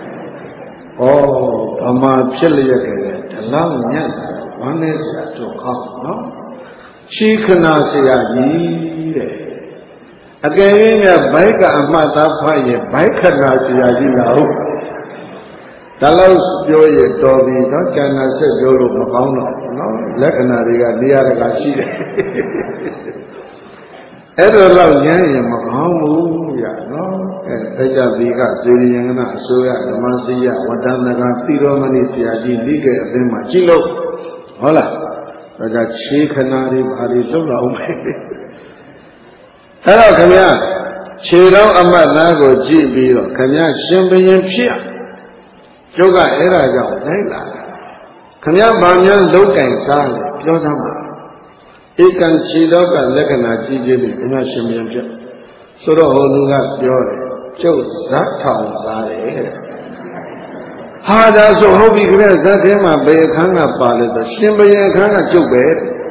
ဗမာဖြစ်လျက်ခဲ့တဲ့ဒီလောက်ညံ့တာဝမ်းနဲ့ဆရာတို့ခေါင်းနော်ခြေခဏဆရာကြီးတဲ့အကယ်၍များဘိုက်ကအမှတ်သားဖတ်ရင်ဘိုက်ခဏဆရာကြီးလာဟုတ်ဒါလောက်ပြောရတော်ပြီတော့ကျန်တာဆက်ပြောလို့မကောင်းတော့ဘူးနော်လက္ခဏာတွေကနေရာတကာရှိတယ်အဲ့ဒါတော့ညံ့ရင်မကောင်းဘူးရနော်အဲတကြတိကဇေယျင်္ဂနာအစိုးရဓမ္မစီယဝတ္တန္တကသီရောမဏိဆရာကြီးလိခဲ့အသင်းမှာကြည့်လို့ဟုတ်လားဒါကြခြေခဏတွေဘာတွေလှုပ်လာအောင်မယ်အဲ့တော့ခင်ဗျာခြေတော်အမတ်သားကိုကြည့်ပြီးတော့ခင်ဗျာရှင်ဘရင်ဖြစ်ကျုပ်ကအဲ့ဒါကြောင့်လိုက်လာတာခင်ဗျာဗာများလုံးကင်စားလေပြောစမ်းပါဧကံခြေတော်ကလက္ခဏာကြည့်ခြင်းပြီးခင်ဗျာရှင်ဘရင်ဖြစ်ဆိုတော့ဟိုလူကပြောတယ်ကျုပ်ဇတ်ထောင်စားတယ်ဟာဒါဆိုဟုတ်ပြီခင်ဗျာဇတ်ထဲမှာဘယ်အခန်းကပါလဲဆိုရှင်ဘရင်အခန်းကကျုပ်ပဲ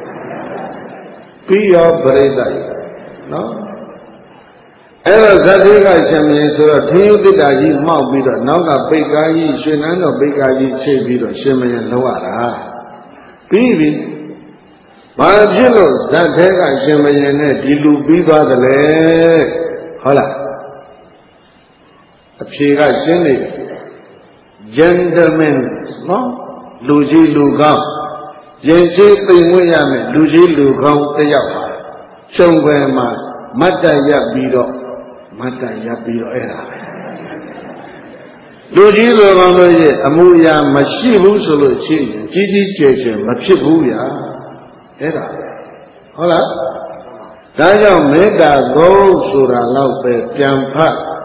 ပြီးရောပရိသတ်နော်အဲ့တော့ဇတိကရှင်မင်းဆိုတော့ထင်းယုတ်တိတာကြီးမှောက်ပြီးတော့နောက်ကပိတ်ကားကြီးရွှေနန်းတော်ပိတ်ကားကြီးချိန်ပြီးတော့ရှင်မင်းလောက်ရတာပြီးပြီဘာဖြစ်လို့ဇတ်ထဲကရှင်မင်းနဲ့ဒီလူပြီးသွားသလဲဟုတ်လားအဖြေကရှင်းနေတယ် gentleman နော်လူကြီးလူကောင်းရင်ရှိသိမ်ဝဲရမယ်လူကြီးလူကောင်းတစ်ယောက်ပါရှုံွယ်မှာမတ်တရပ်ပြီးတော့မတ်တရပ်ပြီးတော့အဲ့ဒါပဲလူကြီးလူကောင်းတို့ရဲ့အမှုအရာမရှိဘူးဆိုလို့ရှိရင်ကြီးကြီးကျယ်ကျယ်မဖြစ်ဘူးဗျာအဲ့ဒါပဲဟုတ်လားဒါကြောင့်မေတ္တာဂုဏ်ဆိုတာတော့ပဲပြန်ဖတ်